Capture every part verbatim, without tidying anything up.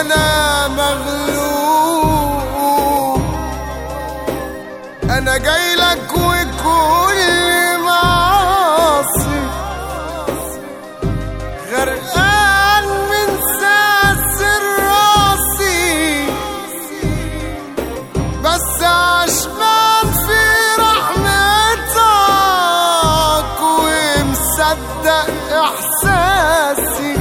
وانا مغلوب. انا جاي لك وكل معاصي غرقان من ساسر راسي، بس عشمان في رحمتك ومصدق احساسي.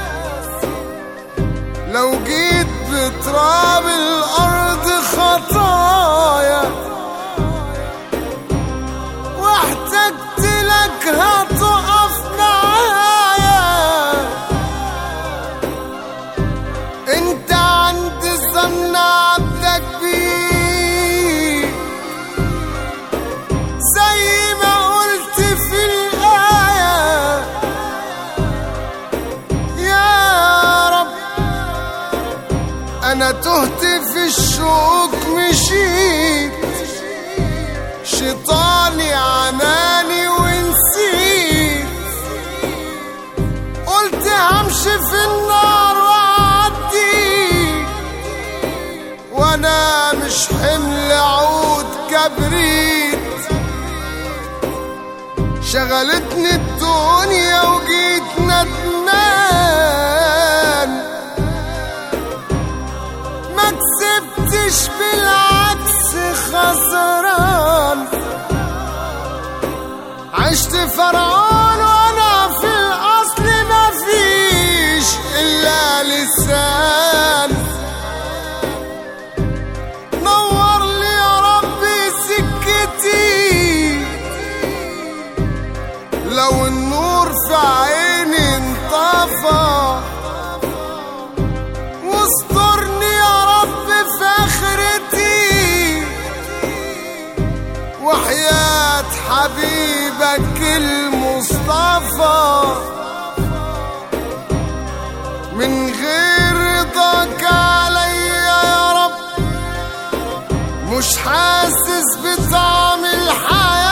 لو جيت بتراب الارض خطايا واحتجت لك هتقف معايا. انت عند ظن عبدك بيك زي ما قلت في الآية. يا رب انا تهت في الشوق مشيت، شيطاني عماني ونسيت. قلت همشي في النار وأعدي وانا مش حمل عود كبريت. شغلتني الدنيا وجيت ندمان، ما كسبتش بالعكس خسران. عشت فرعون وانا في الاصل مفيش الا لسان. نور لي يا ربي سكتي، لو النور في عيني انطفى. واسترني يا رب في اخرتي، وحياة حبيبك المصطفى. من غير رضاك عليا يا رب مش حاسس بطعم الحياة.